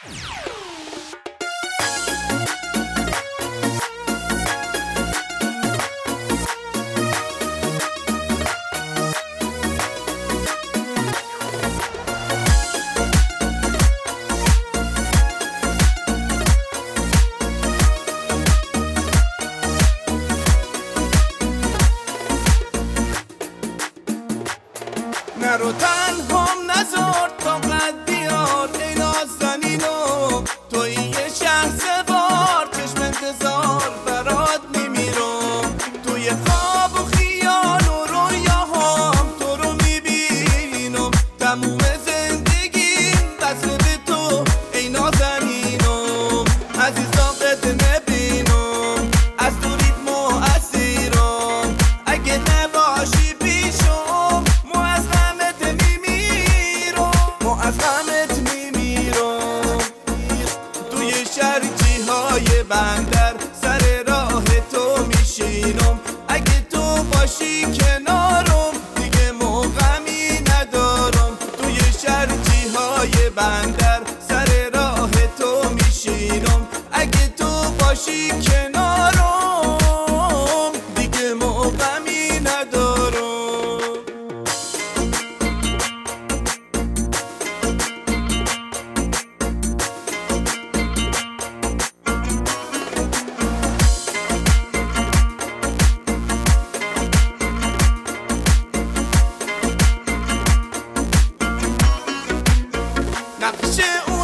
نرو تنهام نذار تا قد بیار ای نازنینو، توی یه شهر سوار چشم انتظار برات میمیرم. توی خواب و خیال و رویاهام تو رو میبینم، تموم زندگیم بسته به تو ای نازنینم. عزیزا قد نبینم از تو ریتم و اسیرم، اگه نباشی پیشم از غمت میمیرم. توی شرچی های بندر سر راه تو میشینم، اگه تو باشی کنارم دیگه موقعی ندارم. توی شرچی های بندر سر راه تو میشینم، اگه تو باشی کنارم دیگه موقعی ندارم. نقش